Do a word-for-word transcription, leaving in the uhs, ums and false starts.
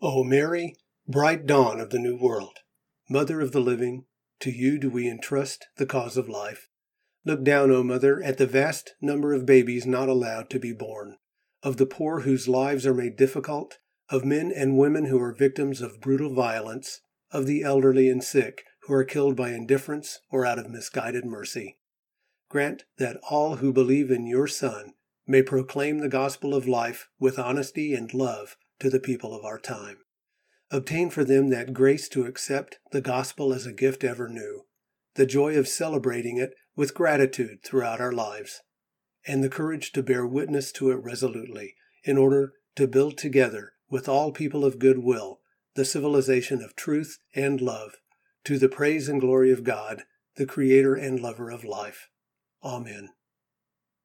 O Mary, bright dawn of the new world, Mother of the living, to you do we entrust the cause of life. Look down, O Mother, at the vast number of babies not allowed to be born, of the poor whose lives are made difficult, of men and women who are victims of brutal violence, of the elderly and sick who are killed by indifference or out of misguided mercy. Grant that all who believe in your Son may proclaim the gospel of life with honesty and love to the people of our time. Obtain for them that grace to accept the gospel as a gift ever new, the joy of celebrating it with gratitude throughout our lives, and the courage to bear witness to it resolutely in order to build together with all people of good will the civilization of truth and love, to the praise and glory of God, the Creator and lover of life. Amen.